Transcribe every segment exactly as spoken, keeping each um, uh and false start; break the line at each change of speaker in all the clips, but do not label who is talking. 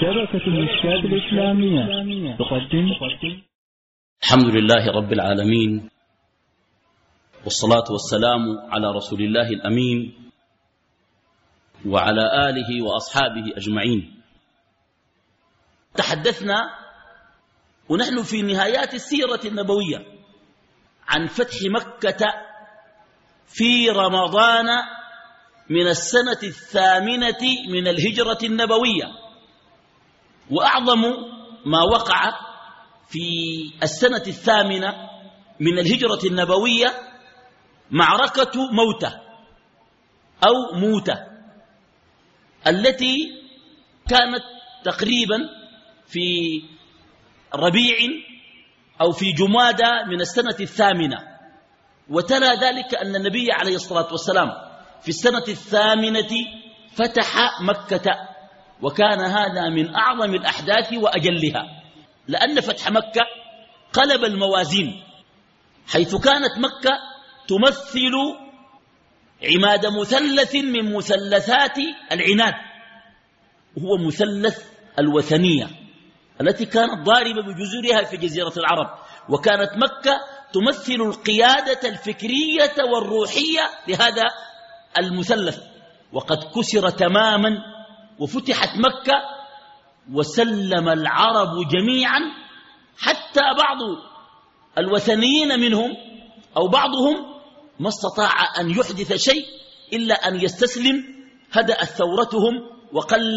شبكة المشكات الإسلامية تقدم.
الحمد لله رب العالمين، والصلاة والسلام على رسول الله الأمين وعلى آله وأصحابه أجمعين. تحدثنا ونحن في نهايات السيرة النبوية عن فتح مكة في رمضان من السنة الثامنة من الهجرة النبوية، وأعظم ما وقع في السنة الثامنة من الهجرة النبوية معركة موتة أو موتة، التي كانت تقريبا في ربيع أو في جمادى من السنة الثامنة. وترى ذلك أن النبي عليه الصلاة والسلام في السنة الثامنة فتح مكة، وكان هذا من أعظم الأحداث وأجلها، لأن فتح مكة قلب الموازين، حيث كانت مكة تمثل عماد مثلث من مثلثات العناد، وهو مثلث الوثنية التي كانت ضاربة بجزرها في جزيرة العرب. وكانت مكة تمثل القيادة الفكرية والروحية لهذا المثلث، وقد كسر تماما وفتحت مكة، وسلم العرب جميعا، حتى بعض الوثنيين منهم أو بعضهم ما استطاع أن يحدث شيء إلا أن يستسلم، هدأت ثورتهم وقل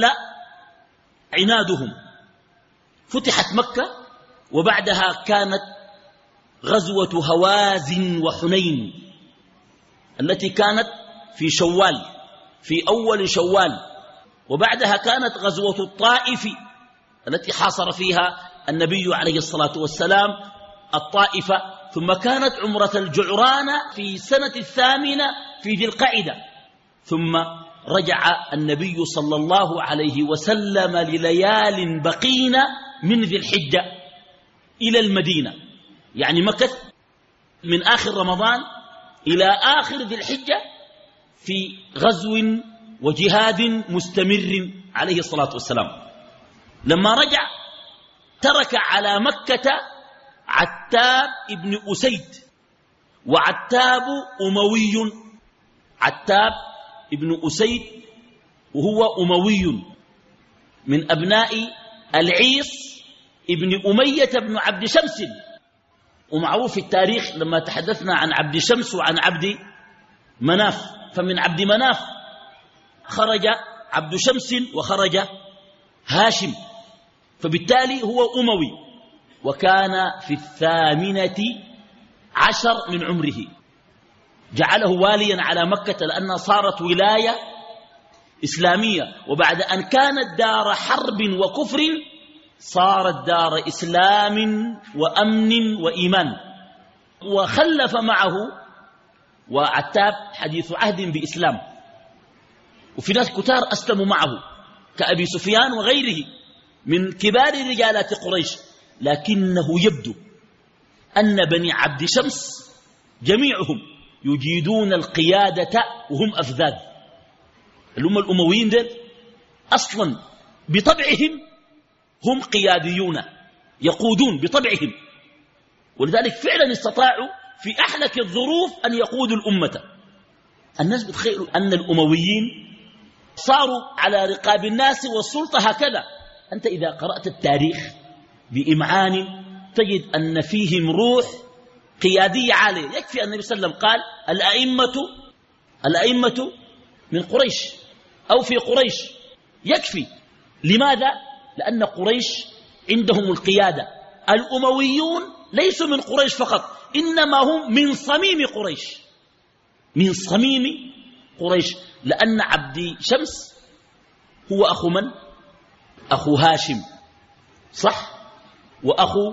عنادهم. فتحت مكة، وبعدها كانت غزوة هوازن وحنين التي كانت في شوال، في أول شوال. وبعدها كانت غزوة الطائف التي حاصر فيها النبي عليه الصلاة والسلام الطائفة. ثم كانت عمرة الجعرانة في سنة الثامنة في ذي القعدة. ثم رجع النبي صلى الله عليه وسلم لليال بقين من ذي الحجة إلى المدينة، يعني مكث من آخر رمضان إلى آخر ذي الحجة في غزو وجهاد مستمر عليه الصلاة والسلام. لما رجع ترك على مكة عتاب ابن أسيد، وعتاب أموي، عتاب ابن أسيد وهو أموي من أبناء العيص ابن أمية بن عبد شمس. ومعروف في التاريخ لما تحدثنا عن عبد شمس وعن عبد مناف، فمن عبد مناف خرج عبد شمس وخرج هاشم، فبالتالي هو أموي. وكان في الثامنة عشر من عمره، جعله واليا على مكة لأنها صارت ولاية إسلامية، وبعد أن كانت دار حرب وكفر صارت دار إسلام وأمن وإيمان. وخلف معه وعتاب حديث عهد بإسلام، وفي ناس كتار أسلموا معه كأبي سفيان وغيره من كبار رجالات قريش. لكنه يبدو أن بني عبد شمس جميعهم يجيدون القيادة وهم أفذاذ. الأمة الأمويين دل أصلا بطبعهم هم قياديون يقودون بطبعهم، ولذلك فعلا استطاعوا في أحلك الظروف أن يقودوا الأمة. الناس بتخيلوا أن الأمويين صاروا على رقاب الناس والسلطة هكذا. أنت إذا قرأت التاريخ بإمعان تجد أن فيهم روح قيادية عالية. يكفي أن النبي صلى الله عليه وسلم قال الأئمة الأئمة من قريش أو في قريش، يكفي. لماذا؟ لأن قريش عندهم القيادة. الأمويون ليسوا من قريش فقط، إنما هم من صميم قريش، من صميم قريش. لأن عبد شمس هو أخو من؟ أخو هاشم، صح؟ وأخو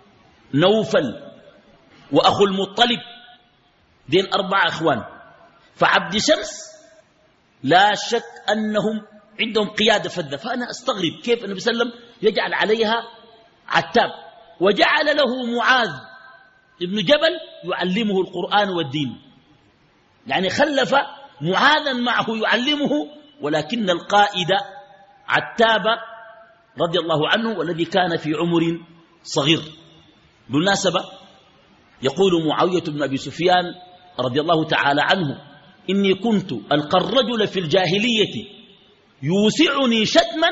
نوفل وأخو المطلب، دين أربعة أخوان. فعبد شمس لا شك أنهم عندهم قيادة فذة. فأنا أستغرب كيف النبي صلى الله عليه وسلم يجعل عليها عتاب، وجعل له معاذ ابن جبل يعلمه القرآن والدين، يعني خلف معاذا معه يعلمه، ولكن القائد عتاب رضي الله عنه والذي كان في عمر صغير. بالمناسبة يقول معاوية بن أبي سفيان رضي الله تعالى عنه: إني كنت ألقى الرجل في الجاهلية يوسعني شتما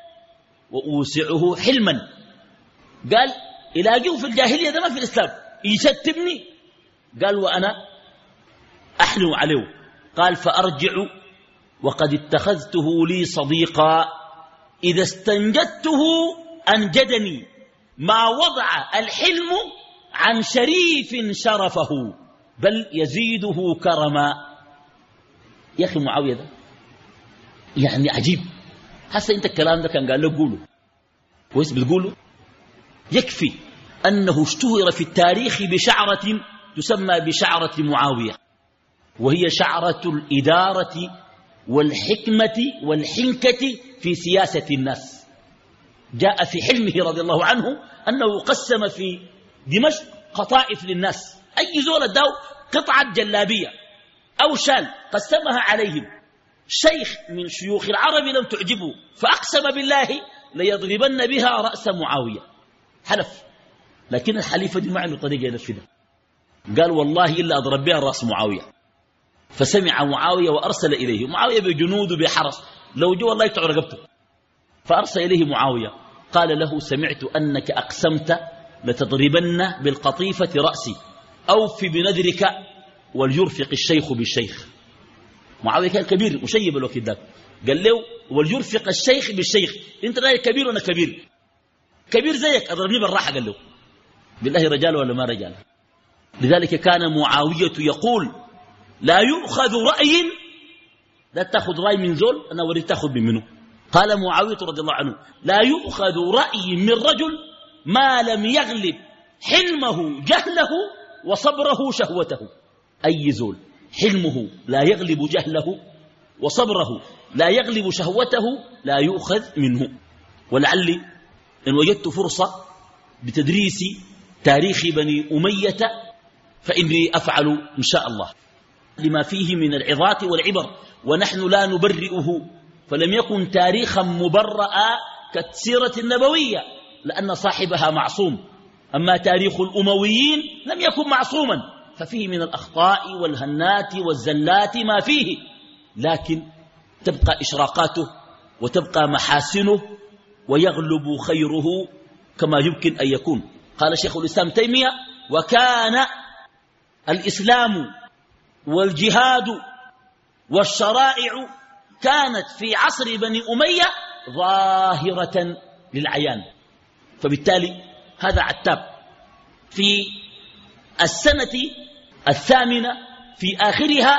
وأوسعه حلما. قال إلاقيه في الجاهلية ده ما في الإسلام يشتمني، قال وأنا أحلو عليه. قال فأرجع وقد اتخذته لي صديقا، إذا استنجدته أنجدني، ما وضع الحلم عن شريف شرفه بل يزيده كرما. يا أخي معاوية ده يعني عجيب. حسا أنت الكلام ده كان قال له قوله كويس، بتقوله يكفي أنه اشتهر في التاريخ بشعرة تسمى بشعرة معاوية، وهي شعرة الإدارة والحكمة والحنكة في سياسة الناس. جاء في حلمه رضي الله عنه أنه قسم في دمشق قطائف للناس، أي زول اداه قطعة جلابية أو شال قسمها عليهم. شيخ من شيوخ العرب لم تعجبه فأقسم بالله ليضربن بها رأس معاوية، حلف. لكن الحليفة دي ما عنده طريقة ينفذها، قال والله إلا أضرب بها رأس معاوية. فسمع معاوية وأرسل إليه، معاوية بجنود بحرس، لو جو الله يقطع رقبته. فأرسل إليه معاوية قال له: سمعت أنك أقسمت لتضربن بالقطيفة رأسي، أوف بنذرك وليرفق الشيخ بالشيخ. معاوية كان كبير مشيب الوقت ذاك، قال له: وليرفق الشيخ بالشيخ، انت رايك كبير وانا كبير، كبير زيك اضربني بالراحة. قال له: بالله رجال ولا ما رجال؟ لذلك كان معاوية يقول: لا يؤخذ رأي، لا تأخذ رأي من زول أنا وريد تأخذ من منه. قال معاوية رضي الله عنه: لا يؤخذ رأي من رجل ما لم يغلب حلمه جهله وصبره شهوته. أي زول حلمه لا يغلب جهله وصبره لا يغلب شهوته لا يؤخذ منه. ولعلي إن وجدت فرصة بتدريس تاريخ بني أمية فإني أفعل إن شاء الله، لما فيه من العظات والعبر، ونحن لا نبرئه، فلم يكن تاريخا مبرأ كالسيرة النبوية لأن صاحبها معصوم، أما تاريخ الأمويين لم يكن معصوما، ففيه من الأخطاء والهنات والزلات ما فيه، لكن تبقى إشراقاته وتبقى محاسنه ويغلب خيره كما يمكن أن يكون. قال شيخ الإسلام تيمية: وكان الإسلام والجهاد والشرائع كانت في عصر بني أمية ظاهرة للعيان. فبالتالي هذا عتاب. في السنة الثامنة في آخرها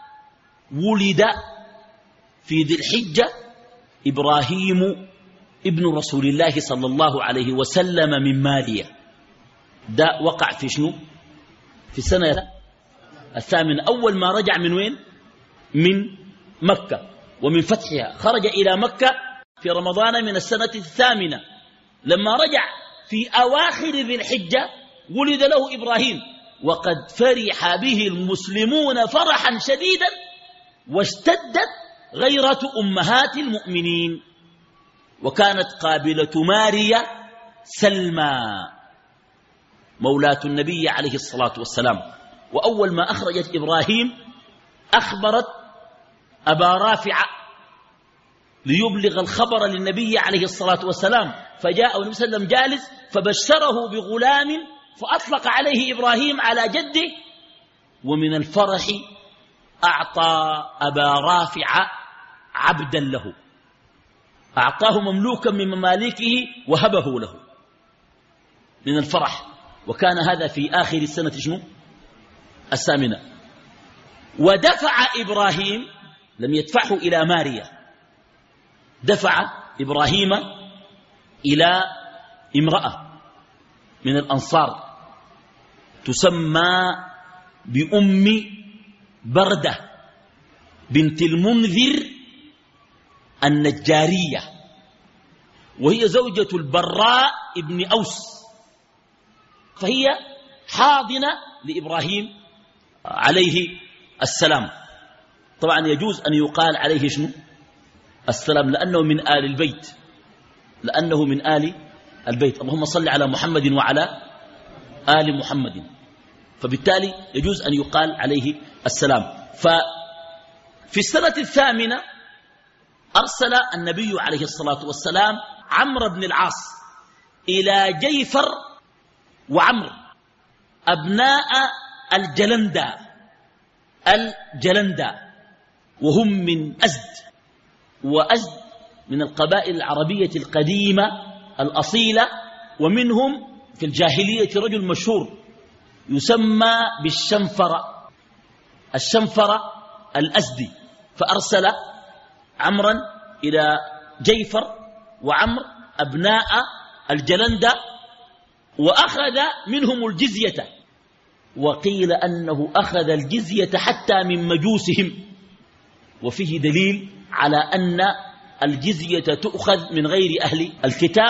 ولد في ذي الحجة إبراهيم ابن رسول الله صلى الله عليه وسلم من مالية. ده وقع في شنو؟ في السنة الثامنة، أول ما رجع من وين؟ من مكة ومن فتحها. خرج إلى مكة في رمضان من السنة الثامنة. لما رجع في أواخر ذي الحجة ولد له إبراهيم، وقد فرح به المسلمون فرحا شديدا، واشتدت غيرة أمهات المؤمنين. وكانت قابلة ماريا سلمى مولاة النبي عليه الصلاة والسلام. وأول ما أخرجت إبراهيم أخبرت أبا رافع ليبلغ الخبر للنبي عليه الصلاة والسلام، فجاء النبي صلى الله عليه وسلم جالس فبشره بغلام، فأطلق عليه إبراهيم على جده، ومن الفرح أعطى أبا رافع عبدا له، أعطاه مملوكا من مماليكه وهبه له من الفرح. وكان هذا في آخر السنة شنو؟ الثامنة. ودفع إبراهيم، لم يدفعه إلى ماريا، دفع إبراهيم إلى امرأة من الأنصار تسمى بأم بردة بنت المنذر النجارية، وهي زوجة البراء ابن أوس، فهي حاضنة لإبراهيم عليه السلام. طبعا يجوز أن يقال عليه شنو؟ السلام، لأنه من آل البيت، لأنه من آل البيت. اللهم صل على محمد وعلى آل محمد، فبالتالي يجوز أن يقال عليه السلام. ففي السنة الثامنة أرسل النبي عليه الصلاة والسلام عمرو بن العاص إلى جيفر وعمر أبناء الجلندة الجلندة وهم من أزد، وأزد من القبائل العربية القديمة الأصيلة، ومنهم في الجاهلية رجل مشهور يسمى بالشنفرة، الشنفرة الأزدي. فأرسل عمرا إلى جيفر وعمر أبناء الجلندة وأخذ منهم الجزية، وقيل أنه أخذ الجزية حتى من مجوسهم، وفيه دليل على أن الجزية تؤخذ من غير أهل الكتاب،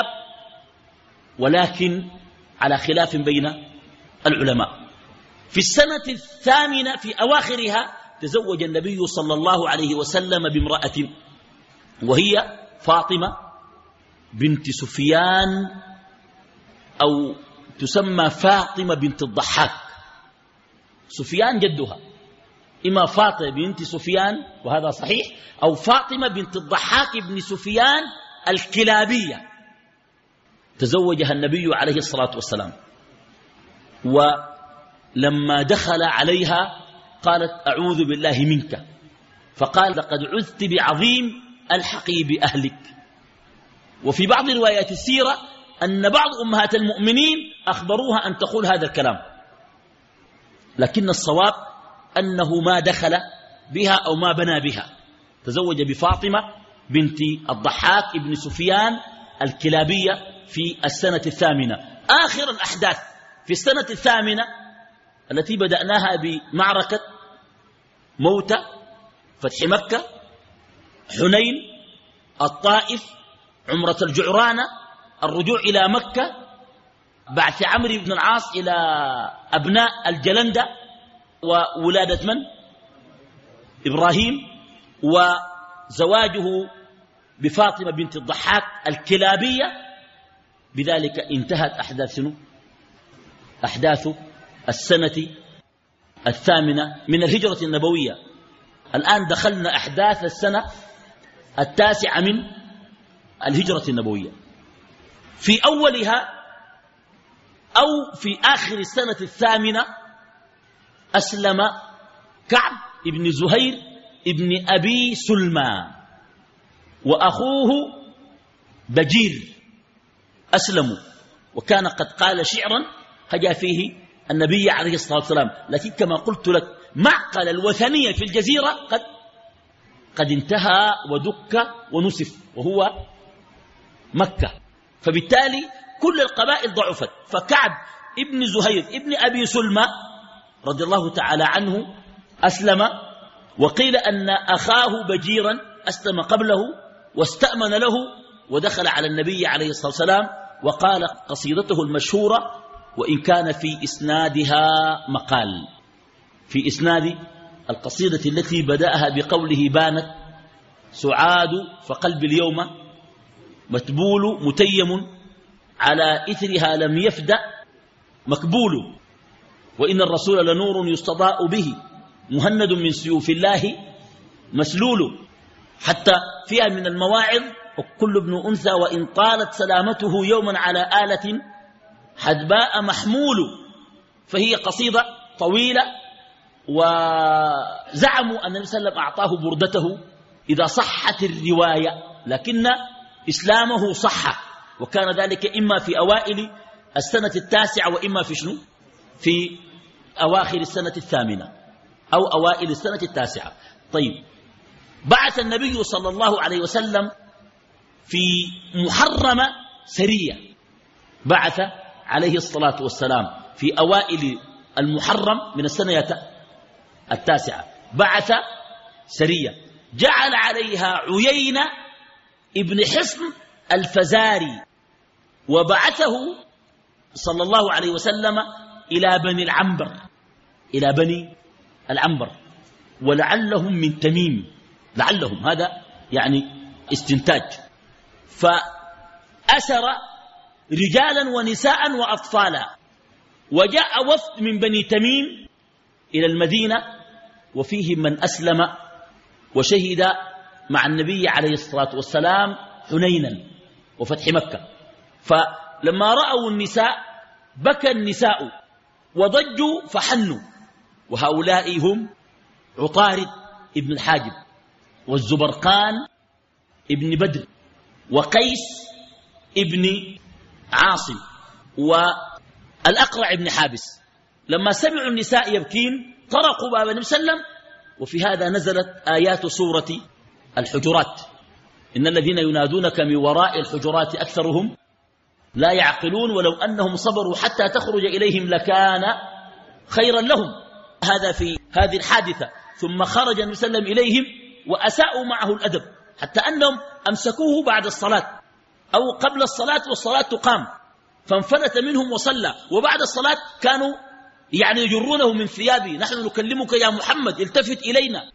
ولكن على خلاف بين العلماء. في السنة الثامنة في أواخرها تزوج النبي صلى الله عليه وسلم بامرأة، وهي فاطمة بنت سفيان، أو تسمى فاطمة بنت الضحاك. سفيان جدها إما فاطمة بنت سفيان وهذا صحيح، أو فاطمة بنت الضحاك بن سفيان الكلابية. تزوجها النبي عليه الصلاة والسلام، ولما دخل عليها قالت أعوذ بالله منك، فقال لقد عذت بعظيم الحقي بأهلك. وفي بعض روايات السيرة أن بعض أمهات المؤمنين أخبروها أن تقول هذا الكلام، لكن الصواب أنه ما دخل بها أو ما بنى بها. تزوج بفاطمة بنت الضحاك ابن سفيان الكلابية في السنة الثامنة. آخر الأحداث في السنة الثامنة التي بدأناها بمعركة موتة، فتح مكة، حنين، الطائف، عمرة الجعرانة، الرجوع إلى مكة، بعث عمرو بن العاص إلى أبناء الجلندة، وولادة من؟ إبراهيم، وزواجه بفاطمة بنت الضحاك الكلابية. بذلك انتهت أحداث شنو؟ أحداث السنة الثامنة من الهجرة النبوية. الآن دخلنا أحداث السنة التاسعة من الهجرة النبوية. في أولها أو في آخر السنة الثامنة أسلم كعب ابن زهير ابن أبي سلمى وأخوه بجير، أسلموا، وكان قد قال شعرا هجا فيه النبي عليه الصلاة والسلام. لكن كما قلت لك معقل الوثنية في الجزيرة قد قد انتهى ودك ونسف، وهو مكة، فبالتالي كل القبائل ضعفت. فكعب ابن زهير ابن أبي سلمى رضي الله تعالى عنه أسلم، وقيل أن أخاه بجيرا أسلم قبله واستأمن له ودخل على النبي عليه الصلاة والسلام وقال قصيدته المشهورة، وإن كان في إسنادها مقال. في إسناد القصيدة التي بدأها بقوله بانت سعاد فقلب اليوم متبول متيم على إثرها لم يفدأ مكبول، وإن الرسول لنور يستضاء به مهند من سيوف الله مسلول، حتى فيها من المواعظ وكل ابن أنثى وإن طالت سلامته يوما على آلة حدباء محمول. فهي قصيدة طويلة، وزعموا أن النبي صلى الله عليه وسلم أعطاه بردته إذا صحت الرواية، لكن إسلامه صح، وكان ذلك إما في أوائل السنة التاسعة وإما في شنو؟ في أواخر السنة الثامنة أو أوائل السنة التاسعة. طيب، بعث النبي صلى الله عليه وسلم في محرم سرية، بعث عليه الصلاة والسلام في أوائل المحرم من السنة التاسعة، بعث سرية جعل عليها عيينة ابن حصن الفزاري، وبعثه صلى الله عليه وسلم إلى بني العنبر، إلى بني العنبر، ولعلهم من تميم، لعلهم، هذا يعني استنتاج. أسر رجالا ونساء وأطفالا. وجاء وفد من بني تميم إلى المدينة وفيهم من أسلم وشهد مع النبي عليه الصلاة والسلام حنينا وفتح مكة. فلما رأوا النساء بكى النساء وضجوا فحنوا. وهؤلاء هم عطارد ابن الحاجب والزبرقان ابن بدر وقيس ابن عاصم والأقرع ابن حابس. لما سمعوا النساء يبكين طرقوا باب النبي صلى الله عليه وسلم. وفي هذا نزلت آيات سورة الحجرات: إن الذين ينادونك من وراء الحجرات أكثرهم لا يعقلون ولو أنهم صبروا حتى تخرج إليهم لكان خيرا لهم. هذا في هذه الحادثة. ثم خرج النبي صلى الله عليه وسلم إليهم وأساءوا معه الأدب حتى أنهم أمسكوه بعد الصلاة أو قبل الصلاة والصلاة تقام، فانفلت منهم وصلى. وبعد الصلاة كانوا يعني يجرونه من ثيابه: نحن نكلمك يا محمد، التفت إلينا.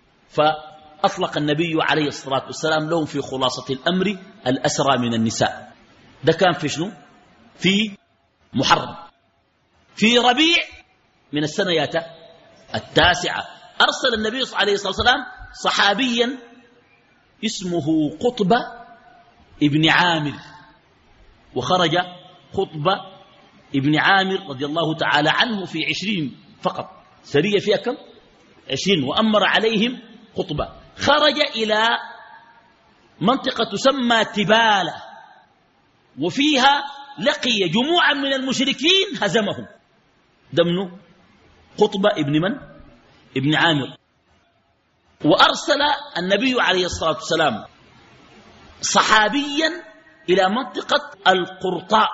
فأطلق النبي عليه الصلاة والسلام لهم في خلاصة الأمر الأسرى من النساء. ده كان في شنو؟ في محرم. في ربيع من السنة التاسعة أرسل النبي عليه الصلاة والسلام صحابيا اسمه قطبة ابن عامر، وخرج قطبة ابن عامر رضي الله تعالى عنه في عشرين فقط، سرية فيها كم؟ عشرين. وأمر عليهم قطبة. خرج إلى منطقة تسمى تبالة، وفيها لقي جموعا من المشركين هزمهم. دمن قطبة ابن من؟ ابن عامر. وأرسل النبي عليه الصلاة والسلام صحابيا إلى منطقة القرطاء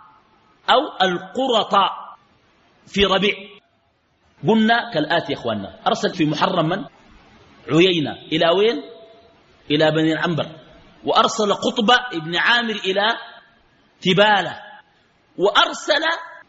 أو القرطاء في ربيع. قلنا كالآتي يا أخواننا: أرسل في محرم من؟ عيينة. إلى وين؟ إلى بني العنبر. وأرسل قطبة ابن عامر إلى تبالة. وأرسل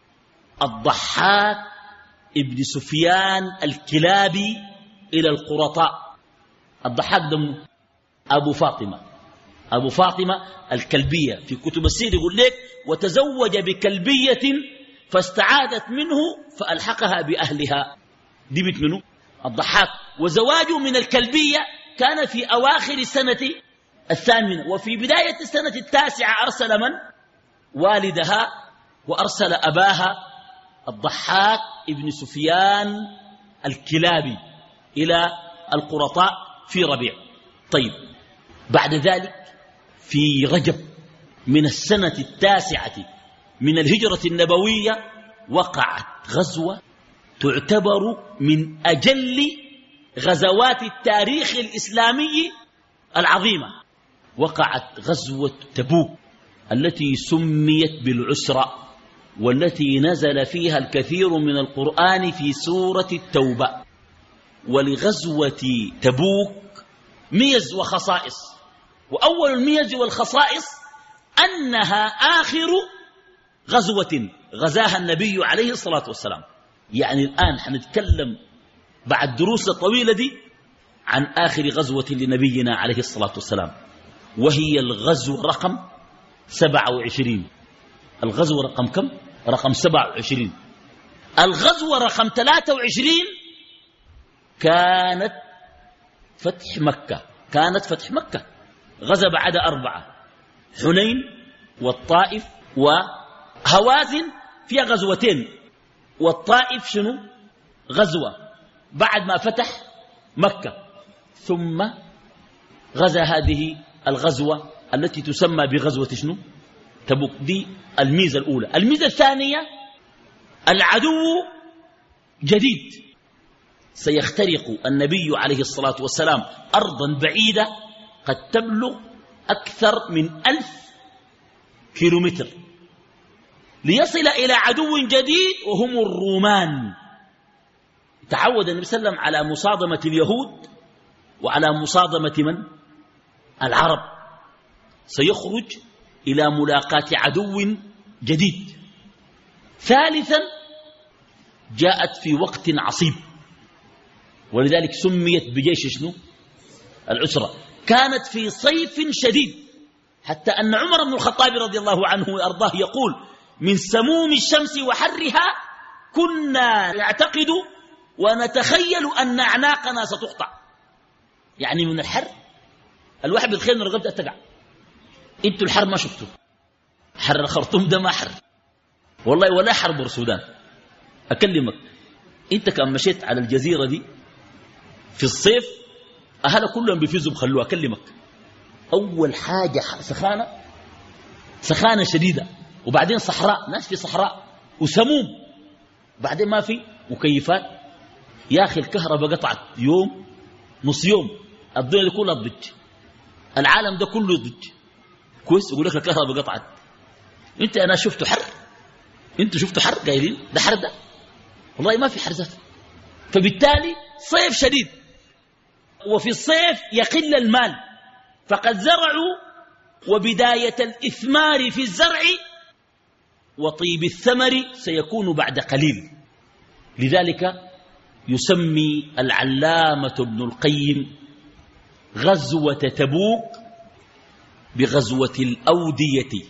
الضحاك ابن سفيان الكلابي إلى القرطاء. الضحاك دمه أبو فاطمة، أبو فاطمة الكلبية. في كتب السير يقول لك: وتزوج بكلبية فاستعادت منه فألحقها بأهلها. دي بيت منه الضحاك. وزواجه من الكلبية كان في أواخر السنة الثامنة. وفي بداية السنة التاسعة أرسل من؟ والدها. وأرسل أباها الضحاك ابن سفيان الكلابي إلى القرطاء في ربيع. طيب، بعد ذلك في رجب من السنة التاسعة من الهجرة النبوية وقعت غزوة تعتبر من أجل غزوات التاريخ الإسلامي العظيمة. وقعت غزوة تبوك التي سميت بالعسرة، والتي نزل فيها الكثير من القرآن في سورة التوبة. ولغزوة تبوك ميز وخصائص. وأول الميز والخصائص أنها آخر غزوة غزاها النبي عليه الصلاة والسلام. يعني الآن حنتكلم بعد دروس الطويلة دي عن آخر غزوة لنبينا عليه الصلاة والسلام، وهي الغزوة رقم سبعة وعشرين. الغزوة رقم كم؟ رقم سبعة وعشرين. الغزوة رقم ثلاثة وعشرين كانت فتح مكة. كانت فتح مكة. غزا بعد أربعة: حنين والطائف وهوازن فيها غزوتين، والطائف شنو؟ غزوة بعد ما فتح مكة. ثم غزا هذه الغزوة التي تسمى بغزوة شنو؟ تبوك. دي الميزة الأولى. الميزة الثانية: العدو جديد. سيخترق النبي عليه الصلاة والسلام أرضا بعيدة قد تبلغ أكثر من ألف كيلومتر ليصل إلى عدو جديد وهم الرومان. تعود النبي صلى الله عليه وسلم على مصادمة اليهود وعلى مصادمة من؟ العرب. سيخرج إلى ملاقاة عدو جديد. ثالثا: جاءت في وقت عصيب، ولذلك سميت بجيش شنو؟ العسرة. كانت في صيف شديد، حتى أن عمر بن الخطاب رضي الله عنه وأرضاه يقول من سموم الشمس وحرها كنا نعتقد ونتخيل أن أعناقنا ستقطع. يعني من الحر الواحد بالخير رقبته تقع. انتوا الحر ما شفتوا، حر الخرطوم ده ما حر والله، ولا حر السودان. أكلمك انت كان مشيت على الجزيرة دي في الصيف أهلا كلهم بيفيزوا بخلوها. أكلمك أول حاجة سخانة، سخانة شديدة، وبعدين صحراء، ناس في صحراء وسموم، بعدين ما في مكيفات. يا أخي الكهرباء قطعت يوم نص يوم، الدنيا دي كلها تضج، العالم ده كله يضج. كويس يقول لك الكهرباء قطعت. انت انا شفته حر، انتوا شفتوا حر قايلين ده حر ده؟ والله ما في حر ذاته. فبالتالي صيف شديد، وفي الصيف يقل المال، فقد زرعوا وبداية الإثمار في الزرع وطيب الثمر سيكون بعد قليل. لذلك يسمي العلامة ابن القيم غزوة تبوك بغزوة الأودية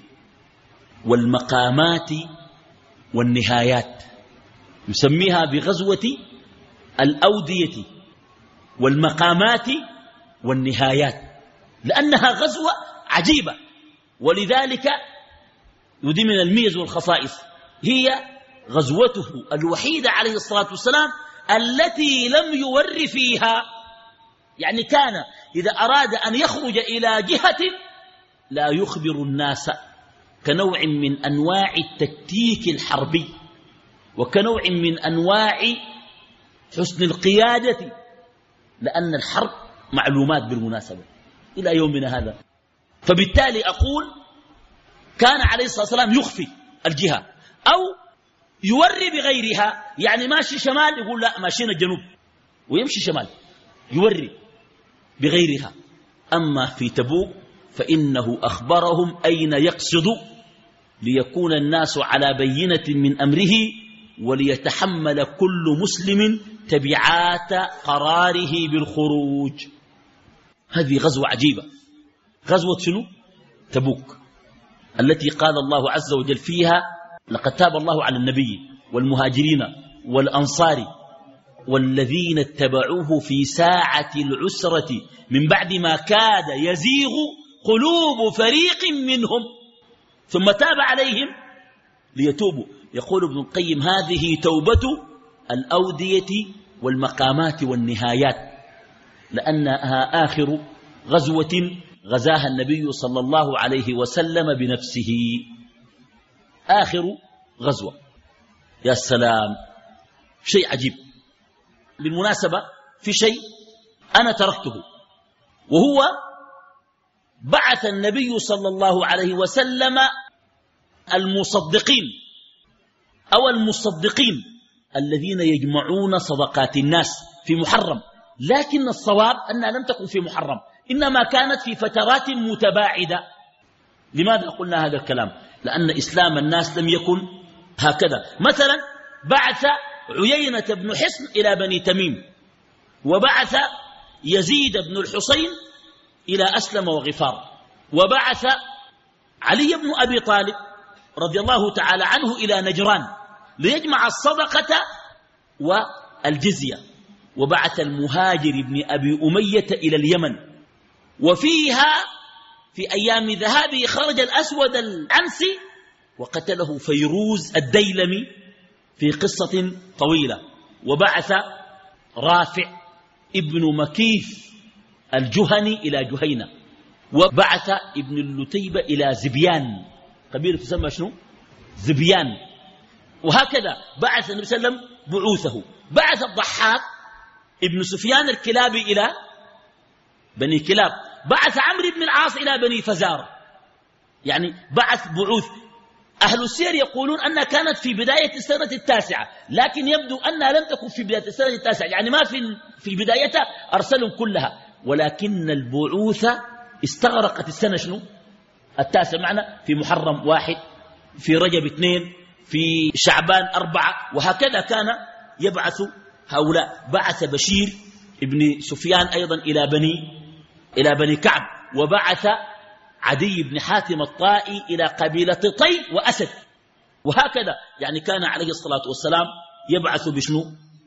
والمقامات والنهايات. يسميها بغزوة الأودية والمقامات والنهايات لأنها غزوة عجيبة. ولذلك ودي من الميز والخصائص، هي غزوته الوحيدة عليه الصلاة والسلام التي لم يور فيها. يعني كان إذا أراد أن يخرج إلى جهة لا يخبر الناس، كنوع من أنواع التكتيك الحربي وكنوع من أنواع حسن القيادة، لأن الحرب معلومات بالمناسبة إلى يومنا هذا. فبالتالي أقول كان عليه الصلاة والسلام يخفي الجهة أو يوري بغيرها. يعني ماشي شمال يقول لا ماشينا الجنوب ويمشي شمال يوري بغيرها. أما في تبوك فإنه أخبرهم أين يقصد ليكون الناس على بينة من أمره وليتحمل كل مسلم تبعات قراره بالخروج. هذه غزوة عجيبة، غزوة شنو؟ تبوك، التي قال الله عز وجل فيها لقد تاب الله على النبي والمهاجرين والأنصار والذين اتبعوه في ساعة العسرة من بعد ما كاد يزيغ قلوب فريق منهم ثم تاب عليهم ليتوبوا. يقول ابن القيم هذه توبة الأودية والمقامات والنهايات، لأنها آخر غزوة غزاها النبي صلى الله عليه وسلم بنفسه. آخر غزوة. يا سلام، شيء عجيب. بالمناسبة في شيء أنا تركته، وهو بعث النبي صلى الله عليه وسلم المصدقين أو المصدقين الذين يجمعون صدقات الناس في محرم، لكن الصواب أنها لم تكن في محرم، إنما كانت في فترات متباعدة. لماذا قلنا هذا الكلام؟ لأن إسلام الناس لم يكن هكذا. مثلا بعث عيينة بن حصن إلى بني تميم، وبعث يزيد بن الحصين إلى أسلم وغفار، وبعث علي بن أبي طالب رضي الله تعالى عنه إلى نجران ليجمع الصدقة والجزية، وبعث المهاجر بن أبي أمية إلى اليمن. وفيها في أيام ذهابه خرج الأسود العنسي وقتله فيروز الديلمي في قصة طويلة. وبعث رافع ابن مكيث الجهني إلى جهينة، وبعث ابن اللتيبة إلى زبيان، قبيلة تسمى شنو؟ زبيان. وهكذا بعث النبي صلى الله عليه وسلم بعوثه. بعث الضحاك ابن سفيان الكلابي إلى بني كلاب، بعث عمرو بن العاص إلى بني فزارة. يعني بعث بعوث. أهل السير يقولون أنها كانت في بداية السنة التاسعة، لكن يبدو أنها لم تكن في بداية السنة التاسعة، يعني ما في في بدايتها أرسلهم كلها، ولكن البعوث استغرقت السنة شنو؟ التاسع، معنا في محرم واحد، في رجب اثنين، في شعبان أربعة، وهكذا كان يبعث هؤلاء. بعث بشير ابن سفيان أيضا إلى بني إلى بني كعب، وبعث عدي بن حاتم الطائي إلى قبيلة طي وأسد. وهكذا يعني كان عليه الصلاة والسلام يبعث بشنو؟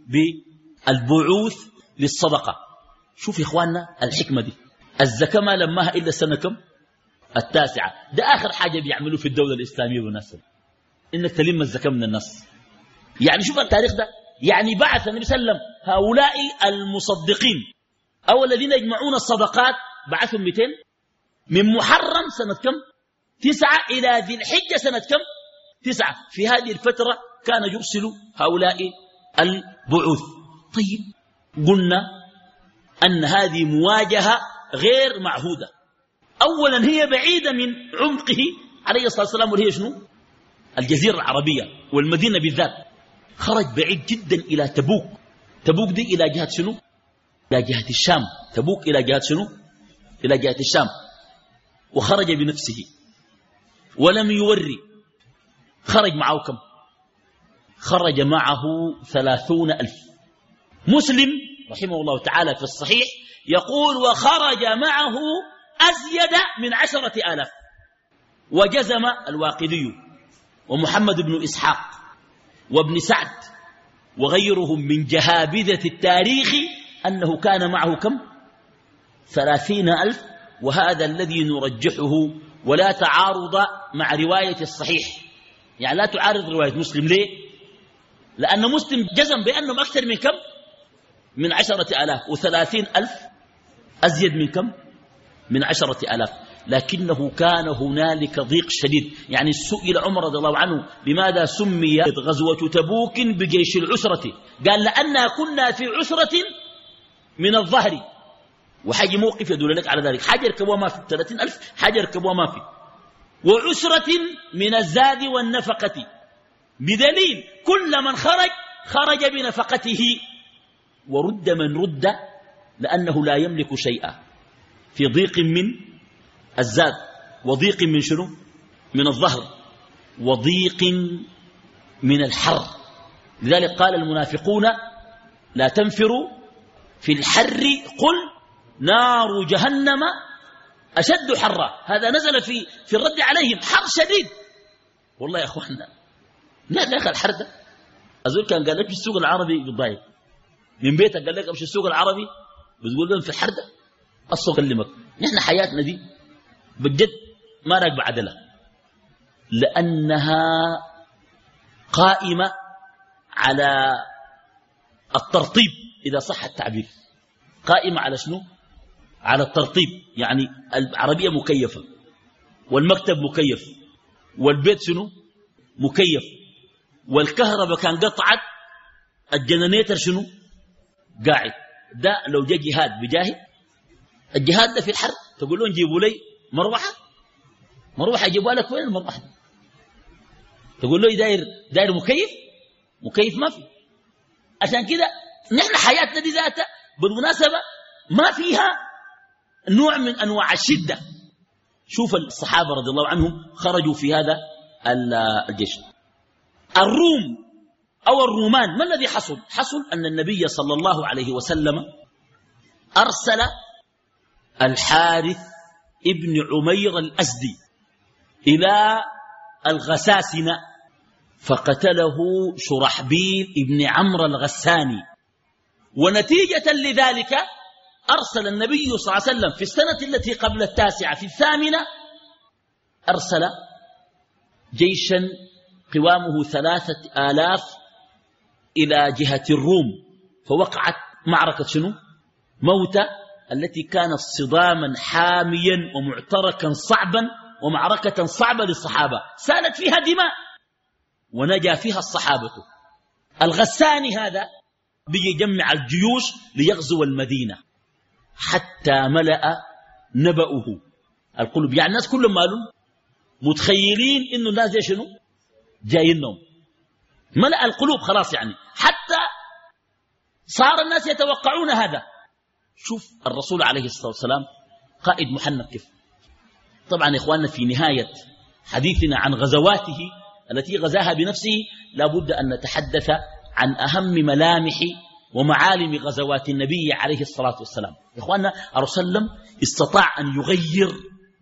بالبعوث للصدقة. شوف يا إخواننا الحكمة دي. الزكاة ما لماها إلا السنة كم؟ التاسعة. ده آخر حاجة بيعملوا في الدولة الإسلامية والناس، إنك تلم الزكاة من الناس. يعني شوف التاريخ ده، يعني بعث النبي صلى الله عليه وسلم هؤلاء المصدقين أو الذين يجمعون الصدقات، بعثهم مئتين من محرم سنة كم؟ تسعة إلى ذي الحجة سنة كم؟ تسعة. في هذه الفترة كان يرسل هؤلاء البعوث. طيب قلنا أن هذه مواجهة غير معهودة. أولا هي بعيدة من عمقه عليه الصلاة والسلام، وهي شنو؟ الجزيرة العربية والمدينة بالذات. خرج بعيد جدا إلى تبوك. تبوك دي إلى جهة شنو؟ إلى جهة الشام. تبوك إلى جهة شنو؟ إلى جهة الشام. وخرج بنفسه ولم يوري. خرج معه كم؟ خرج معه ثلاثون ألف. مسلم رحمه الله تعالى في الصحيح يقول وخرج معه أزيد من عشرة آلاف. وجزم الواقدي ومحمد بن إسحاق وابن سعد وغيرهم من جهابذة التاريخ أنه كان معه كم؟ ثلاثين ألف. وهذا الذي نرجحه ولا تعارض مع رواية الصحيح، يعني لا تعارض رواية مسلم. ليه؟ لأن مسلم جزم بأنهم أكثر من كم؟ من عشرة آلاف. وثلاثين ألف أزيد من كم؟ من عشرة آلاف. لكنه كان هنالك ضيق شديد. يعني سئل عمر رضي الله عنه لماذا سميت غزوة تبوك بجيش العسرة؟ قال لأننا كنا في عسرة من الظهر. وحاجة موقف يدل لك على ذلك. حاجة يركبوها ما في ثلاثين ألف، حاجة يركبوها ما في. وعسرة من الزاد والنفقة، بدليل كل من خرج خرج بنفقته. ورد من رد لأنه لا يملك شيئا، في ضيق من الزاد وضيق من شنو؟ من الظهر وضيق من الحر. لذلك قال المنافقون لا تنفروا في الحر قل نار جهنم أشد حرا. هذا نزل في في الرد عليهم، حر شديد. والله يا أخوانا لا لا الحر ده. أزول كان قال لك في السوق العربي بالضايق من بيتك، قال لك أمشي السوق العربي بتقول لهم في الحر ده. أصلا أكلمك نحن حياتنا دي بجد ما راكبة عدلة، لأنها قائمة على الترطيب إذا صح التعبير. قائمة على شنو؟ على الترطيب. يعني العربية مكيفة والمكتب مكيف والبيت شنو؟ مكيف. والكهرباء كان قطعت، الجنريتر شنو؟ قاعد. ده لو جاء جهاد بجاهد، الجهاد ده في الحر تقول لهم جيبوا لي مروحة، مروحة يجيبوا لك وين المروحة؟ تقول له داير داير مكيف، مكيف ما في. عشان كده نحن حياتنا دي ذاتها بالمناسبة ما فيها نوع من أنواع الشدة. شوف الصحابة رضي الله عنهم خرجوا في هذا الجيش. الروم أو الرومان ما الذي حصل؟ حصل أن النبي صلى الله عليه وسلم أرسل الحارث ابن عمير الأزدي إلى الغساسنة فقتله شرحبيل ابن عمرو الغساني. ونتيجة لذلك أرسل النبي صلى الله عليه وسلم في السنة التي قبل التاسعة في الثامنة أرسل جيشا قوامه ثلاثة آلاف إلى جهة الروم. فوقعت معركة شنو؟ موتى، التي كانت صداما حاميا ومعتركا صعبا ومعركة صعبة للصحابة سالت فيها دماء ونجا فيها الصحابة. الغساني هذا بيجي يجمع الجيوش ليغزو المدينة حتى ملأ نبأه القلوب. يعني الناس كلهم مالهم متخيلين إنه الناس زي شنو؟ جايينهم. ملأ القلوب خلاص، يعني حتى صار الناس يتوقعون هذا. شوف الرسول عليه الصلاة والسلام قائد محنك كيف. طبعا يا إخواننا في نهاية حديثنا عن غزواته التي غزاها بنفسه لابد أن نتحدث عن أهم ملامح ومعالم غزوات النبي عليه الصلاة والسلام. يا إخواننا الرسول صلى الله عليه وسلم استطاع أن يغير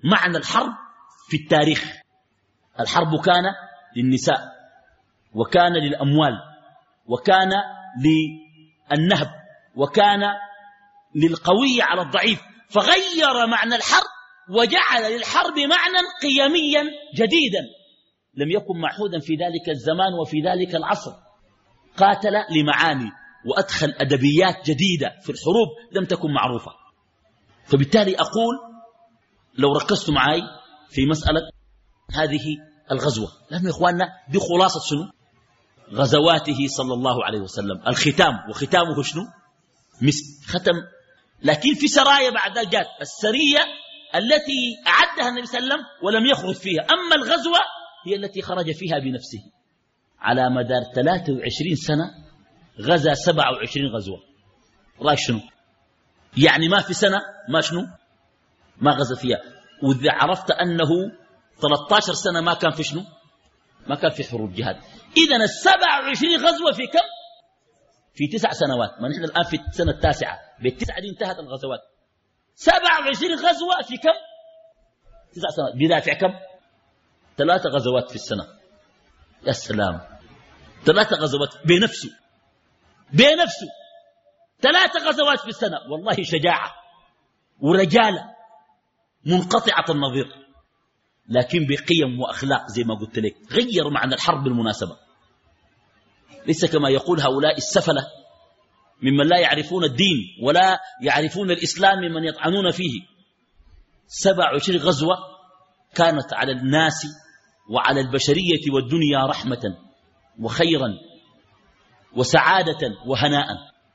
معنى الحرب في التاريخ. الحرب كان للنساء، وكان للأموال، وكان للنهب، وكان للقوي على الضعيف، فغير معنى الحرب وجعل للحرب معنى قيميا جديدا لم يكن معهودا في ذلك الزمان وفي ذلك العصر. قاتل لمعاني وأدخل أدبيات جديدة في الحروب لم تكن معروفة. فبالتالي أقول لو ركزت معي في مسألة هذه الغزوة، لأنه يا إخواننا دي خلاصة شنو؟ غزواته صلى الله عليه وسلم. الختام، وختامه شنو؟ مسك، ختم. لكن في سرايا بعد ذلك جاءت السرية التي أعدها النبي صلى الله عليه وسلم ولم يخرج فيها. أما الغزوة هي التي خرج فيها بنفسه. على مدار ثلاثة وعشرين سنة غزا سبعة وعشرين غزوة. رأيك شنو؟ يعني ما في سنة ما شنو؟ ما غزا فيها. وإذا عرفت أنه ثلاثة عشر سنة ما كان في شنو؟ ما كان في حروب جهاد. إذن السبعة وعشرين غزوة في كم؟ في تسع سنوات. ما نحن الآن في السنة التاسعة، بالتسعة دي انتهت الغزوات. سبعة وعشرين غزوة في كم؟ تسع سنوات. بدافع كم؟ ثلاثة غزوات في السنة. يا سلام، ثلاثة غزوات بنفسه بنفسه ثلاثة غزوات في السنة. والله شجاعة ورجالة منقطعة النظير، لكن بقيم وأخلاق زي ما قلت لك. غير معنى الحرب بالمناسبة، ليس كما يقول هؤلاء السفلة ممن لا يعرفون الدين ولا يعرفون الإسلام ممن يطعنون فيه. سبع وعشرين غزوة كانت على الناس وعلى البشرية والدنيا رحمة وخيرا وسعادة وهناء.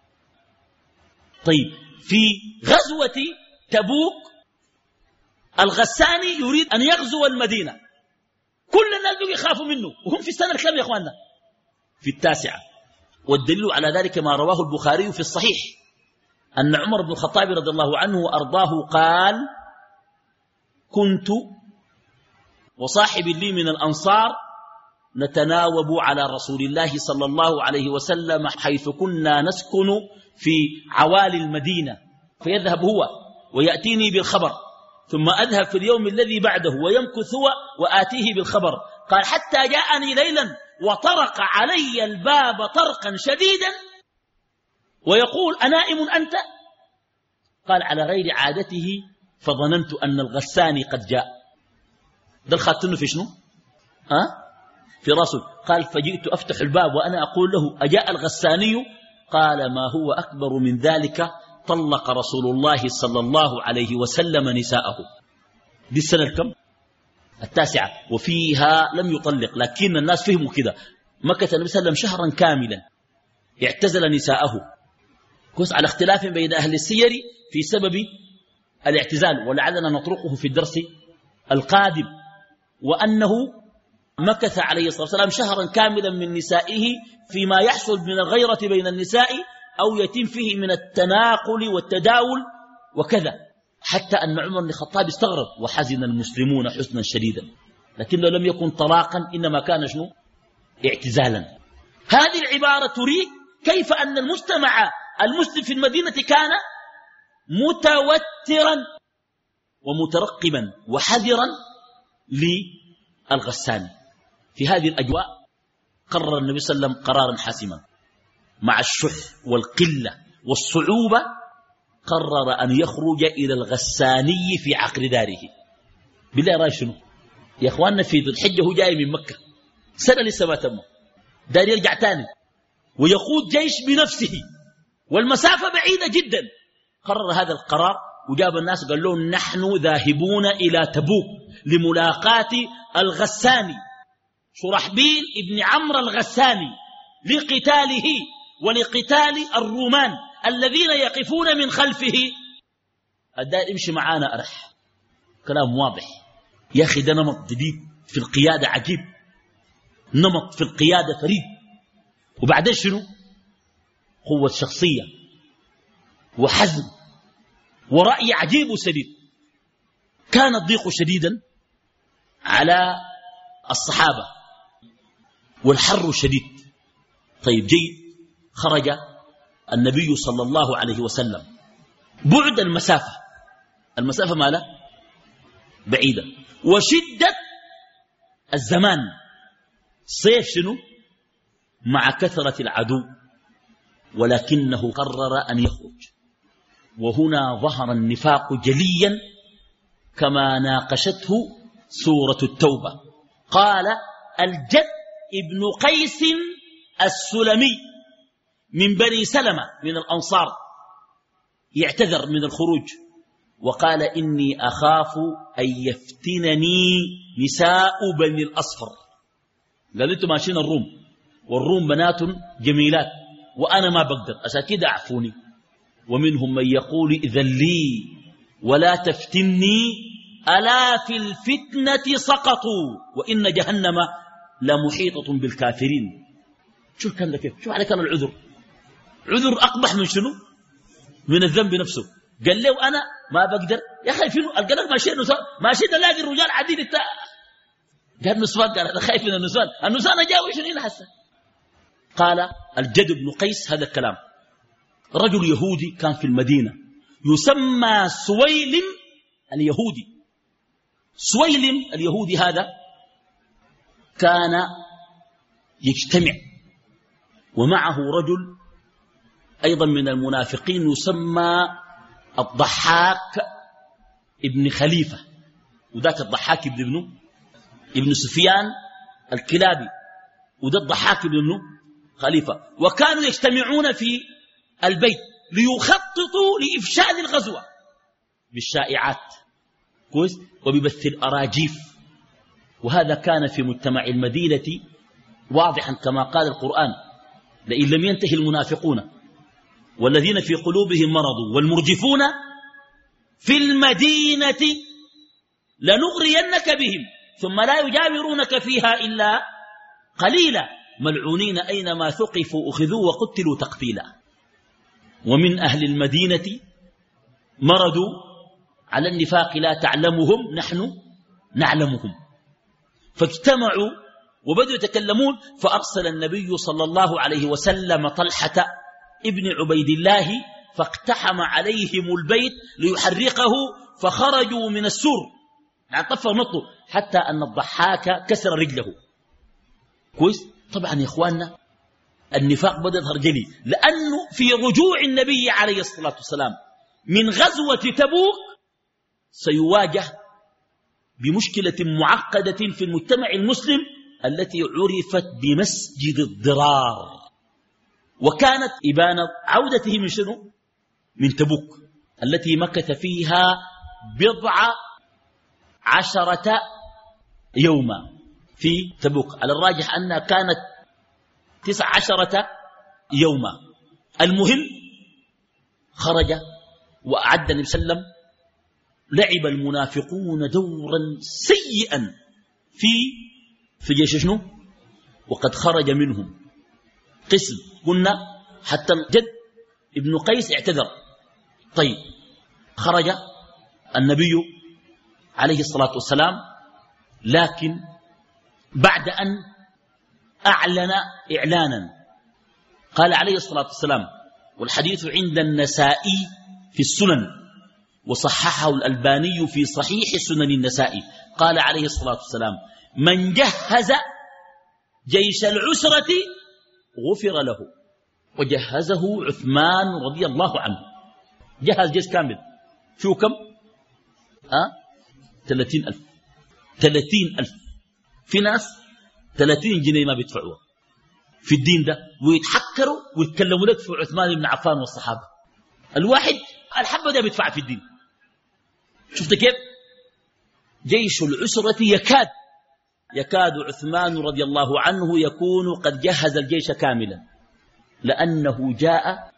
طيب، في غزوة تبوك الغساني يريد أن يغزو المدينة، كل الناس يخافوا منه، وهم في السنة الكام يا أخواننا؟ في التاسعة. والدليل على ذلك ما رواه البخاري في الصحيح أن عمر بن الخطاب رضي الله عنه وأرضاه قال: كنت وصاحب لي من الأنصار نتناوب على رسول الله صلى الله عليه وسلم حيث كنا نسكن في عوالي المدينة، فيذهب هو ويأتيني بالخبر، ثم أذهب في اليوم الذي بعده ويمكث هو وآتيه بالخبر. قال: حتى جاءني ليلا وطرق علي الباب طرقا شديدا ويقول: أنائم أنت؟ قال: على غير عادته، فظننت أن الغساني قد جاء. ده الخاتم في شنو؟ ها؟ في راسه. قال: فجئت أفتح الباب وأنا أقول له: أجاء الغساني؟ قال: ما هو أكبر من ذلك، طلق رسول الله صلى الله عليه وسلم نساءه. دي السنة الكم؟ التاسعة. وفيها لم يطلق، لكن الناس فهموا كده. مكث النبي صلى الله عليه وسلم شهرا كاملا اعتزل نساءه، كوس على اختلاف بين أهل السير في سبب الاعتزال، ولعلنا نطرقه في الدرس القادم. وأنه مكث عليه الصلاة والسلام شهرا كاملا من نسائه فيما يحصل من الغيرة بين النساء أو يتم فيه من التناقل والتداول وكذا، حتى أن عمر بن الخطاب استغرب وحزن المسلمون حزنا شديدا، لكنه لم يكن طلاقا، إنما كان شنو؟ اعتزالا. هذه العبارة تريد كيف أن المجتمع المسلم في المدينة كان متوترا ومترقبا وحذرا للغساني. في هذه الأجواء قرر النبي صلى الله عليه وسلم قرارا حاسما مع الشح والقلة والصعوبة، قرر أن يخرج إلى الغساني في عقر داره. بالله رأي شنو يا أخواننا؟ في ذو الحجة هو جاي من مكة، سنة لسه ما تم، دار يرجع تاني ويقود جيش بنفسه والمسافة بعيدة جدا. قرر هذا القرار وجاب الناس قال لهم: نحن ذاهبون إلى تبوك لملاقاة الغساني شرحبيل ابن عمرو الغساني لقتاله ولقتال الرومان الذين يقفون من خلفه. الدائر امشي معانا أرح. كلام واضح يا أخي، ده نمط جديد في القيادة عجيب، نمط في القيادة فريد. وبعدين شنو؟ قوة شخصية وحزم ورأي عجيب وسديد. كان الضيق شديدا على الصحابة والحر شديد. طيب جيد، خرج النبي صلى الله عليه وسلم بعد المسافة، المسافة ما لا بعيدة. وشدة الزمان، صيف شنو؟ مع كثرة العدو، ولكنه قرر أن يخرج. وهنا ظهر النفاق جليا كما ناقشته سورة التوبة. قال الجد ابن قيس السلمي من بني سلمة من الأنصار يعتذر من الخروج وقال إني أخاف أن يفتنني نساء بني الأصفر. قال أنتم ماشيين الروم، والروم بنات جميلات وأنا ما بقدر، عشان كده أعفوني. ومنهم من يقول إذن لي ولا تفتني ألا في الفتنة سقطوا وإن جهنم لمحيطة بالكافرين. شو كان كيف؟ شو عليك كان العذر؟ عذر أقبح من شنو؟ من الذنب نفسه. قال له أنا ما بقدر. يا أخي فينو القلق ماشي النسوان، ماشي تلاقي الرجال عديد التا قال النسوان، قال أنا خايف من النسوان، النسوان جاوي شنو هنا هسه. قال الجد بن قيس هذا الكلام. رجل يهودي كان في المدينة يسمى سويلم اليهودي. سويلم اليهودي هذا كان يجتمع ومعه رجل أيضا من المنافقين يسمى الضحاك ابن خليفة، وذاك الضحاك ابن ابنه ابن سفيان الكلابي، وده الضحاك ابن خليفة. وكانوا يجتمعون في البيت ليخططوا لإفشال الغزوة بالشائعات كويس وببث الأراجيف. وهذا كان في مجتمع المدينة واضحا كما قال القرآن لئن لم ينتهي المنافقون والذين في قلوبهم مرض والمرجفون في المدينة لنغرينك بهم ثم لا يجاورونك فيها إلا قليلا ملعونين أينما ثقفوا أخذوا وقتلوا تقتيلا. ومن أهل المدينة مردوا على النفاق لا تعلمهم نحن نعلمهم، فاجتمعوا وبدأوا يتكلمون. فأرسل النبي صلى الله عليه وسلم طلحة ابن عبيد الله فاقتحم عليهم البيت ليحرقه، فخرجوا من السور يعني طفوا نطوا حتى أن الضحاك كسر رجله كويس. طبعا يا إخواننا النفاق بدأ يظهر جلي، لأنه في رجوع النبي عليه الصلاة والسلام من غزوة تبوك سيواجه بمشكلة معقدة في المجتمع المسلم التي عرفت بمسجد الضرار. وكانت إبانة عودته من شنو؟ من تبوك التي مكث فيها بضع عشرة يوما في تبوك، على الراجح أنها كانت تسع عشرة يوما. المهم خرج وأعد النبي صلى الله عليه وسلم. لعب المنافقون دورا سيئا في في جيش شنو؟ وقد خرج منهم قسم قلنا حتى الجد ابن قيس اعتذر. طيب خرج النبي عليه الصلاة والسلام، لكن بعد أن أعلن إعلانا قال عليه الصلاة والسلام، والحديث عند النسائي في السنن وصححه الألباني في صحيح سنن النسائي، قال عليه الصلاة والسلام من جهز جيش العسرة غفر له. وجهزه عثمان رضي الله عنه، جهز جيش كامل. شو كم؟ أه؟ ثلاثين ألف ثلاثين ألف. في ناس ثلاثين جنيه ما بيدفعوها في الدين ده، ويتحكروا ويتكلموا لك في عثمان بن عفان والصحابة. الواحد الحبة ده بيدفع في الدين. شفت كيف؟ جيش العسرة يكاد يكاد عثمان رضي الله عنه يكون قد جهز الجيش كاملا، لأنه جاء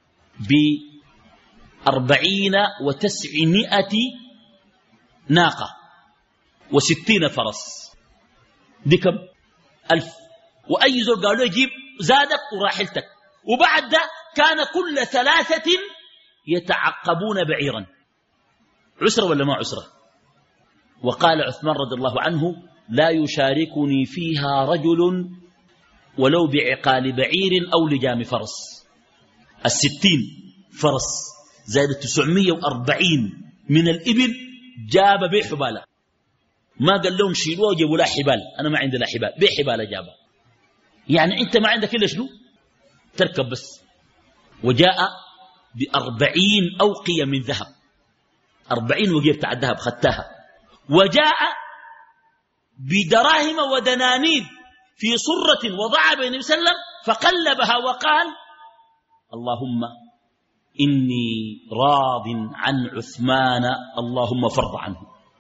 بأربعين وتسعمائة ناقة وستين فرس. دي كم؟ ألف. وأي زول قالوا يجيب زادك وراحلتك. وبعد ده كان كل ثلاثة يتعقبون بعيرا. عسرة ولا ما عسرة؟ وقال عثمان رضي الله عنه لا يشاركني فيها رجل ولو بعقال بعير أو لجام فرس. الستين فرس زائد التسعمية وأربعين من الإبل جاب بيه حبالة ما قال لهم شيلوه وجيبوا له حبال، أنا ما عندي لا حبال، بيه حبال جابها. يعني أنت ما عندك إلا شنو؟ تركب بس. وجاء بأربعين أوقية من ذهب، أربعين وقية بتاع الذهب خدتها. وجاء بدراهم ودنانير في صرة وضعها بين النبي صلى الله عليه وسلم فقلبها وقال اللهم إني راض عن عثمان اللهم فرض عنه،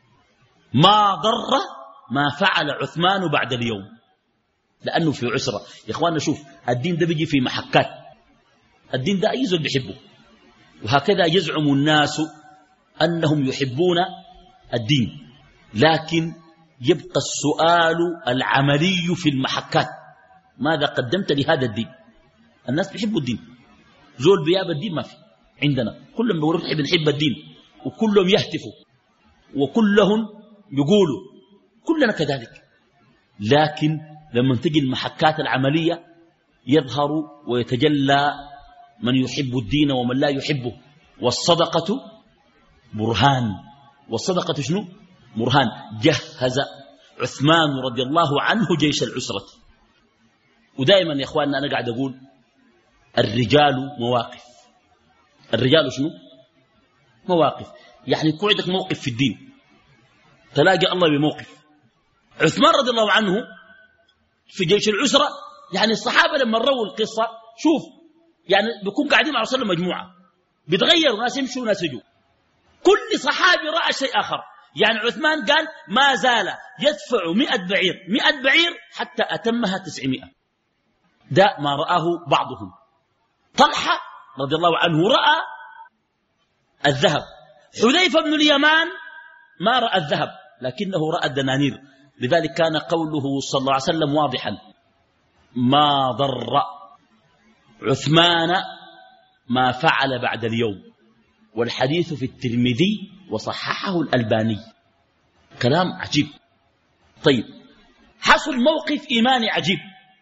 ما ضر ما فعل عثمان بعد اليوم، لأنه في عسرة. يا إخواننا شوف، الدين ده بيجي في محكات، الدين ده أي زول بيحبه، وهكذا يزعم الناس أنهم يحبون الدين، لكن يبقى السؤال العملي في المحكات، ماذا قدمت لهذا الدين؟ الناس بيحبوا الدين، زول بياب الدين ما في عندنا، كلهم بيقولوا بنحب الدين، وكلهم يهتفوا وكلهم يقولوا، كلنا كذلك. لكن لما تجي المحكات العملية يظهر ويتجلى من يحب الدين ومن لا يحبه. والصدقة برهان، والصدقة شنو؟ برهان. جهز عثمان رضي الله عنه جيش العسرة. ودائما يا إخواننا أنا قاعد أقول الرجال مواقف، الرجال شنو؟ مواقف. يعني يكون عندك موقف في الدين تلاقي الله بموقف. عثمان رضي الله عنه في جيش العسرة، يعني الصحابة لما روا القصة شوف، يعني بيكون قاعدين مع رسول الله مجموعة، بيتغيروا، ناس يمشوا وناس يجوا، كل صحابي رأى شيء آخر. يعني عثمان قال ما زال يدفع مئة بعير مئة بعير حتى أتمها تسعمائة، ده ما رآه بعضهم. طلحة رضي الله عنه رأى الذهب، حذيفة بن اليمان ما رأى الذهب لكنه رأى الدنانير. لذلك كان قوله صلى الله عليه وسلم واضحا: ما ضر عثمان ما فعل بعد اليوم. والحديث في الترمذي وصححه الألباني. كلام عجيب. طيب، حصل موقف إيماني عجيب.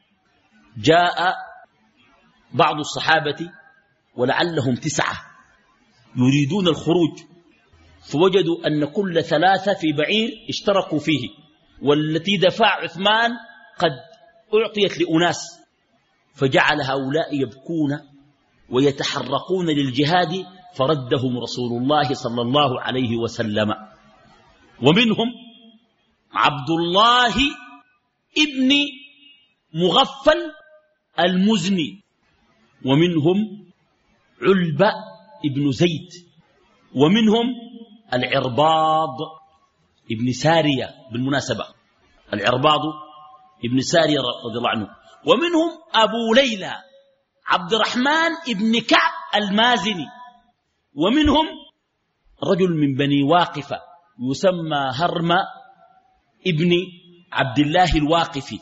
جاء بعض الصحابة ولعلهم تسعة يريدون الخروج، فوجدوا أن كل ثلاثة في بعير اشتركوا فيه، والتي دفع عثمان قد أعطيت لأناس، فجعل هؤلاء يبكون ويتحرقون للجهاد، فردهم رسول الله صلى الله عليه وسلم. ومنهم عبد الله ابن مغفل المزني، ومنهم علبة ابن زيد، ومنهم العرباض ابن سارية. بالمناسبة العرباض ابن سارية رضي الله عنه. ومنهم أبو ليلى عبد الرحمن ابن كعب المازني. ومنهم رجل من بني واقفة يسمى هرم ابن عبد الله الواقفي.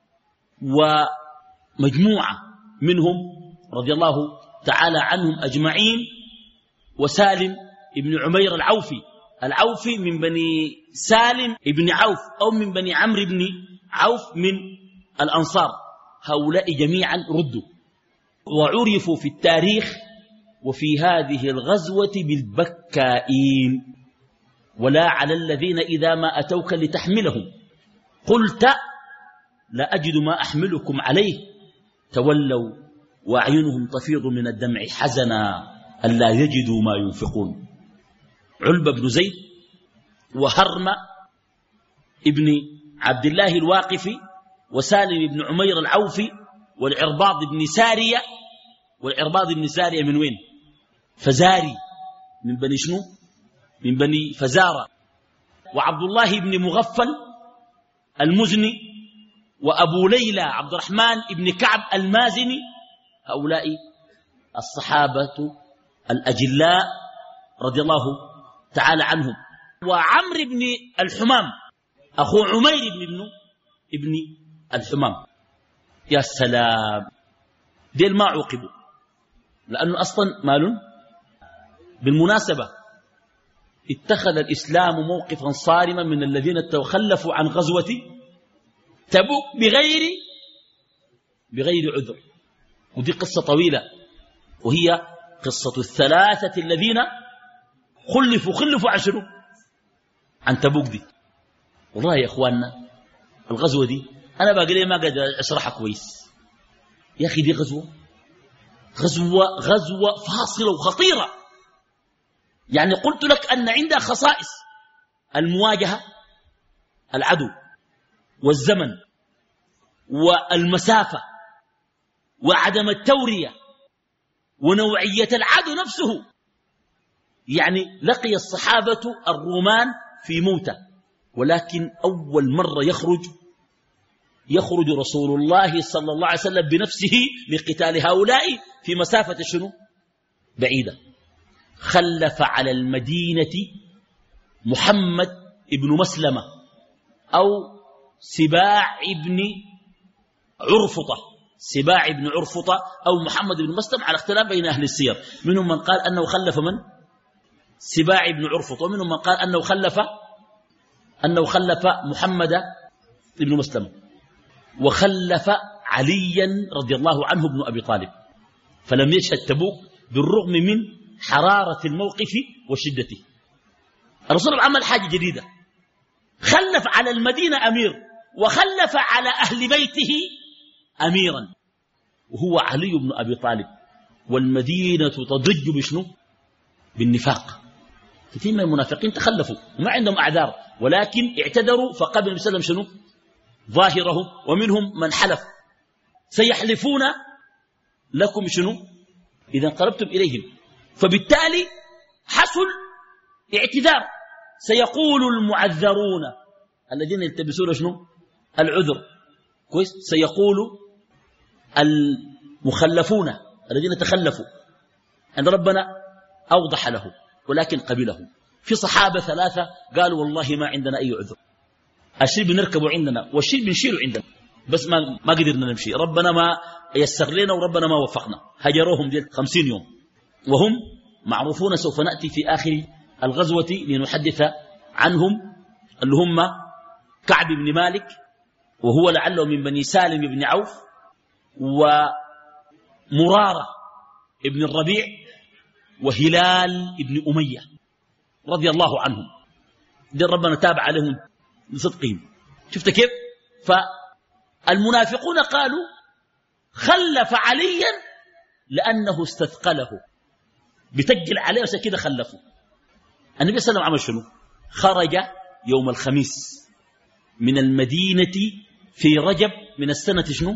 ومجموعة منهم رضي الله تعالى عنهم أجمعين. وسالم ابن عمير العوفي، العوفي من بني سالم ابن عوف أو من بني عمرو بن عوف من الأنصار. هؤلاء جميعا ردوا وعرفوا في التاريخ وفي هذه الغزوة بالبكائين. ولا على الذين إذا ما أتوك لتحملهم قلت لا أجد ما أحملكم عليه تولوا وأعينهم تفيض من الدمع حزنا ألا يجدوا ما ينفقون. علبة بن زيد وهرم ابن عبد الله الواقفي وسالم بن عمير العوفي والعرباض بن سارية. والعرباض بن سارية من وين؟ فزاري، من بني شنو؟ من بني فزارة. وعبد الله بن مغفل المزني وأبو ليلى عبد الرحمن بن كعب المازني. هؤلاء الصحابة الأجلاء رضي الله تعالى عنهم. وعمر بن الحمام أخو عمير بن ابن الحمام. يا سلام، ديل ما عوقبوا لأنه أصلا مال. بالمناسبة اتخذ الإسلام موقفا صارما من الذين تخلفوا عن غزوة تبوك بغير بغير عذر. ودي قصة طويلة، وهي قصة الثلاثة الذين خلفوا خلفوا عشروا عن تبوك دي. والله يا إخواننا الغزوة دي أنا باقي لي ما قادر أشرحها كويس. يا أخي دي غزوة غزوة غزوة فاصلة وخطيرة. يعني قلت لك أن عندها خصائص: المواجهة، العدو، والزمن، والمسافة، وعدم التورية، ونوعية العدو نفسه. يعني لقي الصحابة الرومان في موتى، ولكن أول مرة يخرج يخرج رسول الله صلى الله عليه وسلم بنفسه لقتال هؤلاء في مسافة شنو؟ بعيدة. خلف على المدينة محمد ابن مسلمة أو سباع ابن عرفطة سباع ابن عرفطة أو محمد بن مسلم، على اختلاف بين أهل السير. منهم من قال أنه خلف من؟ سباع ابن عرفطة، ومنهم من قال أنه خلف أنه خلف محمد بن مسلم، وخلف عليا رضي الله عنه ابن أبي طالب. فلم يشهد تبوك بالرغم من حرارة الموقف وشدته. الرسول عمل حاجة جديدة، خلف على المدينة أمير، وخلف على أهل بيته أميرا، وهو علي بن أبي طالب. والمدينة تضج بشنو؟ بالنفاق. كثير من المنافقين تخلفوا وما عندهم أعذار، ولكن اعتذروا فقبل النبي صلى الله عليه وسلم شنو؟ ظاهرهم. ومنهم من حلف سيحلفون لكم شنو؟ إذا انقلبتم إليهم. فبالتالي حصل اعتذار. سيقول المعذرون الذين يلتبسون شنو؟ العذر، كويس؟ سيقول المخلفون الذين تخلفوا أن ربنا أوضح له ولكن قبله. في صحابة ثلاثة قالوا والله ما عندنا أي عذر، الشيء بنركبه عندنا والشيء بنشيله عندنا، بس ما ما قدرنا نمشي، ربنا ما يسر لنا وربنا ما وفقنا. هجروهم دي خمسين يوم، وهم معروفون. سوف نأتي في آخر الغزوة لنحدث عنهم، اللي هم كعب بن مالك، وهو لعله من بني سالم بن عوف، ومرارة ابن الربيع، وهلال ابن أمية رضي الله عنهم. دي ربنا تابع عليهم لصدقهم. شفت كيف؟ فالمنافقون قالوا خلف عليا لأنه استثقله، بتجل عليه وسا كده خلفه. النبي صلى الله عليه وسلم عمل شنو؟ خرج يوم الخميس من المدينة في رجب من السنة شنو؟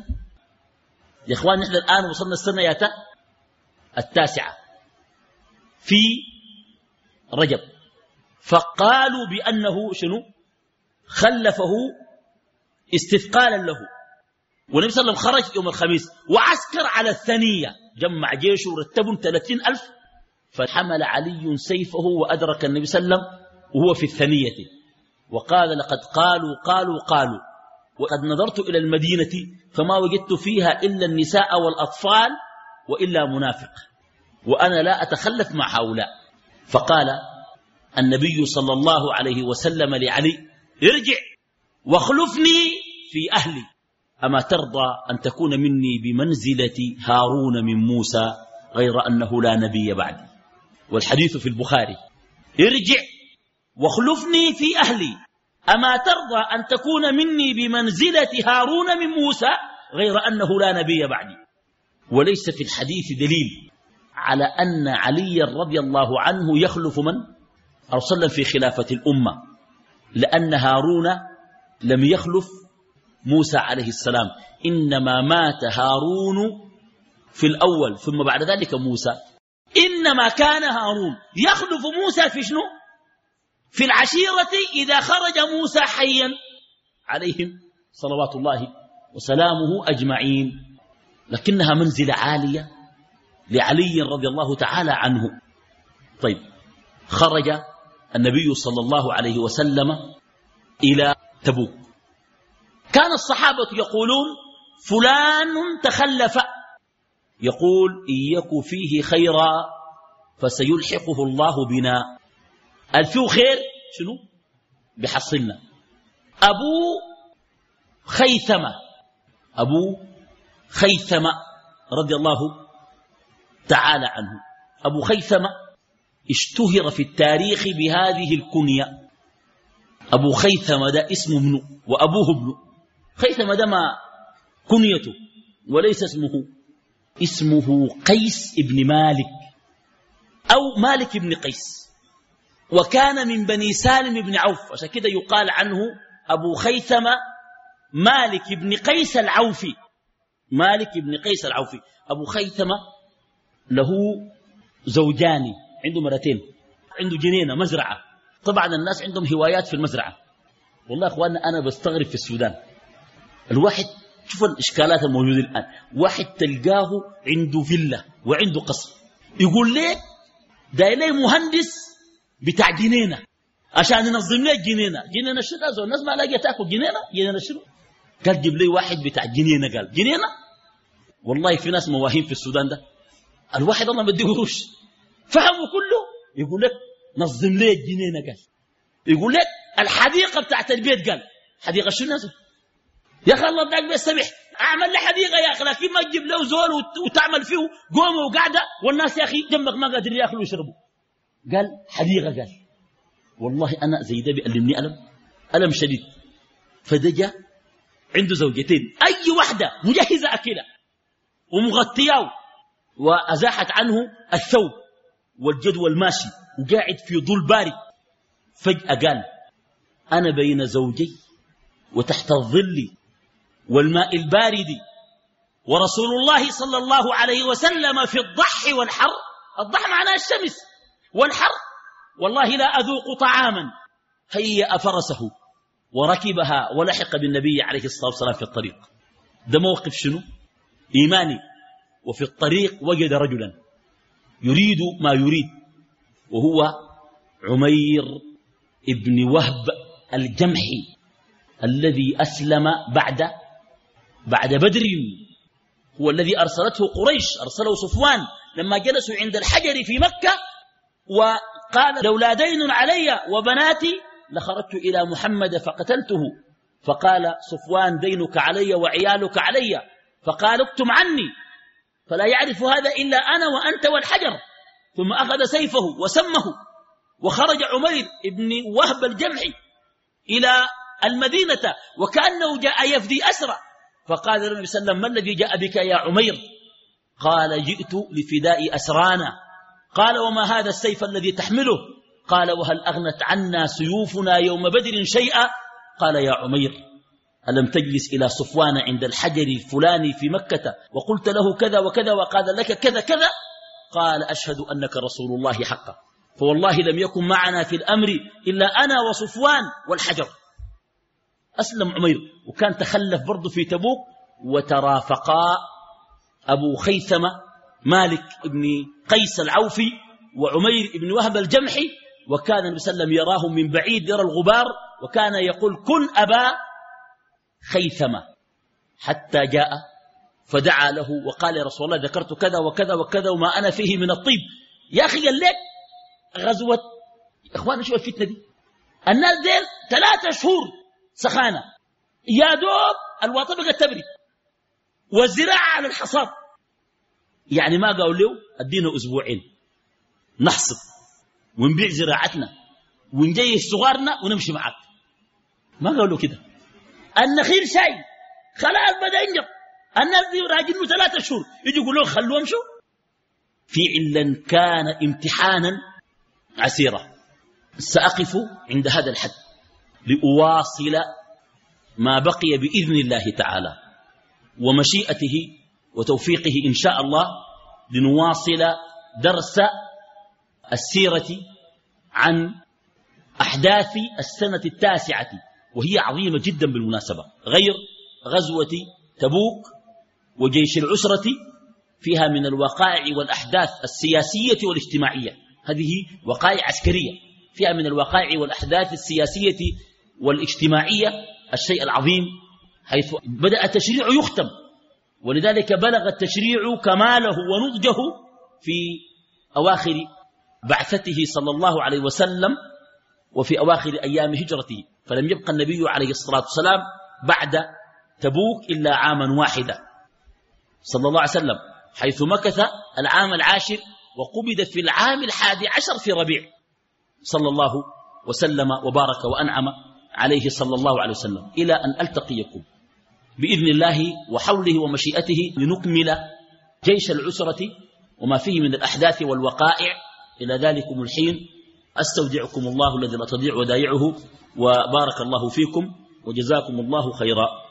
يا إخوان نحن الآن وصلنا السنة ياتا التاسعة في رجب. فقالوا بأنه شنو؟ خلفه استثقالا له. والنبي صلى الله عليه وسلم خرج يوم الخميس وعسكر على الثانية، جمع جيشه ورتبهم ثلاثين ألف. فحمل علي سيفه وأدرك النبي صلى الله عليه وسلم وهو في الثانية، وقال لقد قالوا قالوا قالوا وقد نظرت إلى المدينة فما وجدت فيها إلا النساء والأطفال وإلا منافق، وأنا لا أتخلف مع هؤلاء. فقال النبي صلى الله عليه وسلم لعلي ارجع واخلفني في أهلي، أما ترضى أن تكون مني بمنزلة هارون من موسى غير أنه لا نبي بعدي. والحديث في البخاري. ارجع واخلفني في أهلي، أما ترضى أن تكون مني بمنزلة هارون من موسى غير أنه لا نبي بعدي. وليس في الحديث دليل على أن علي رضي الله عنه يخلف من أرسل في خلافة الأمة، لأن هارون لم يخلف موسى عليه السلام، إنما مات هارون في الأول ثم بعد ذلك موسى. إنما كان هارون يخلف موسى في شنو؟ في العشيرة إذا خرج موسى حيا عليهم صلوات الله وسلامه أجمعين. لكنها منزلة عالية لعلي رضي الله تعالى عنه. طيب، خرج النبي صلى الله عليه وسلم إلى تبوك. كان الصحابة يقولون فلان تخلف، يقول إن يك فيه خيرا فسيلحقه الله بنا. الفيه خير شنو؟ بحصلنا. أبو خيثمة أبو خيثمة رضي الله تعالى عنه، أبو خيثمة اشتهر في التاريخ بهذه الكنية، أبو خيثمة ده اسمه ابنه وأبوه ابنه. خيثمة ده ما كنيته وليس اسمه، اسمه قيس ابن مالك أو مالك ابن قيس، وكان من بني سالم بن عوف، عشان كده يقال عنه أبو خيثمة مالك ابن قيس العوفي. مالك ابن قيس العوفي. أبو خيثمة له زوجان، عنده مرتين، عنده جنينة مزرعة. طبعا الناس عندهم هوايات في المزرعة. والله أخواننا أنا بستغرب في السودان، الواحد شوف الإشكالات الموجودة الآن، واحد تلقاه عنده فيلا وعنده قصر، يقول ليك داير لي مهندس بتاع جنينة عشان ينظم لي جنينة. جنينة شنو؟ زول الناس ما لاقيه تاكل جنينة. جنينة شنو؟ قال جيب لي واحد بتاع جنينة. قال جنينة؟ والله في ناس مواهين في السودان ده، الواحد الله بديه قروش فهموا كله، يقول لك نظم لي الجنينة. قال يقول لك الحديقة بتاعت البيت. قال حديقة شنو نازل يا أخي؟ الله بدك بيستمح أعمل لي حديقة يا أخي، لكن ما تجيب له زول وتعمل فيه قومة وقعدة والناس يا أخي جنبك ما قادرين يأكلوا ويشربوا. قال حديقة. قال والله أنا زي ده بيألمني ألم ألم شديد. فدجا عنده زوجتين، أي واحدة مجهزة أكلها ومغطياه وأزاحت عنه الثوب والجدول ماشي وقاعد في ظل بارد. فجأة قال أنا بين زوجي وتحت الظل والماء البارد ورسول الله صلى الله عليه وسلم في الضح والحر. الضح معناه الشمس، والحر والله لا أذوق طعاما. هيأ فرسه وركبها ولحق بالنبي عليه الصلاة والسلام في الطريق. ده موقف شنو؟ إيماني. وفي الطريق وجد رجلا يريد ما يريد، وهو عمير ابن وهب الجمحي الذي أسلم بعد بعد بدر. هو الذي أرسلته قريش، أرسله صفوان لما جلسوا عند الحجر في مكة وقال لولا دين علي وبناتي لخرجت إلى محمد فقتلته. فقال صفوان دينك علي وعيالك علي، فقال اكتم عني فلا يعرف هذا إلا أنا وأنت والحجر. ثم أخذ سيفه وسمه وخرج عمير ابن وهب الجمحي إلى المدينة وكأنه جاء يفدي أسرى. فقال النبي صلى الله عليه وسلم ما الذي جاء بك يا عمير؟ قال جئت لفداء أسرانا. قال وما هذا السيف الذي تحمله؟ قال وهل أغنت عنا سيوفنا يوم بدر شيئا؟ قال يا عمير ألم تجلس إلى صفوان عند الحجر الفلاني في مكة وقلت له كذا وكذا وقال لك كذا كذا؟ قال أشهد أنك رسول الله حقا، فوالله لم يكن معنا في الأمر إلا أنا وصفوان والحجر. أسلم عمير وكان تخلف برضه في تبوك، وترافقا أبو خيثمة مالك ابن قيس العوفي وعمير ابن وهب الجمحي، وكان النبي صلى الله عليه وسلم يراهم من بعيد يرى الغبار، وكان يقول كن أبا خيثمة، حتى جاء فدعا له وقال يا رسول الله ذكرت كذا وكذا وكذا وما أنا فيه من الطيب. يا أخي قال لك غزوة، إخوانا شو الفتنة دي؟ الناس ديل ثلاثة شهور سخانة، يا دوب الواطة بقت تبرد والزراعة على الحصاد، يعني ما قالوا له ادينا أسبوعين نحصد ونبيع زراعتنا ونجيش صغارنا ونمشي معك، ما قالوا كده. النخيل شاي خلاص بدأ ينجب، الناس دي راجلوا ثلاثة شهور يجي يقولوا خلوهم امشوا. فعلا كان امتحانا عسيرا. سأقف عند هذا الحد لأواصل ما بقي بإذن الله تعالى ومشيئته وتوفيقه إن شاء الله، لنواصل درس السيرة عن أحداث السنة التاسعة، وهي عظيمة جدا بالمناسبة، غير غزوة تبوك وجيش العسرة، فيها من الوقائع والأحداث السياسية والاجتماعية، هذه وقائع عسكرية، فيها من الوقائع والأحداث السياسية والاجتماعية الشيء العظيم، حيث بدأ التشريع يختم، ولذلك بلغ التشريع كماله ونضجه في أواخر بعثته صلى الله عليه وسلم وفي أواخر أيام هجرته، فلم يبقى النبي عليه الصلاة والسلام بعد تبوك إلا عاما واحدا صلى الله عليه وسلم، حيث مكث العام العاشر وقبض في العام الحادي عشر في ربيع، صلى الله وسلم وبارك وأنعم عليه صلى الله عليه وسلم، إلى أن ألتقيكم بإذن الله وحوله ومشيئته لنكمل جيش العسرة وما فيه من الأحداث والوقائع. إلى ذلكم الحين أستودعكم الله الذي لا تضيع ودائعه، وبارك الله فيكم وجزاكم الله خيرا.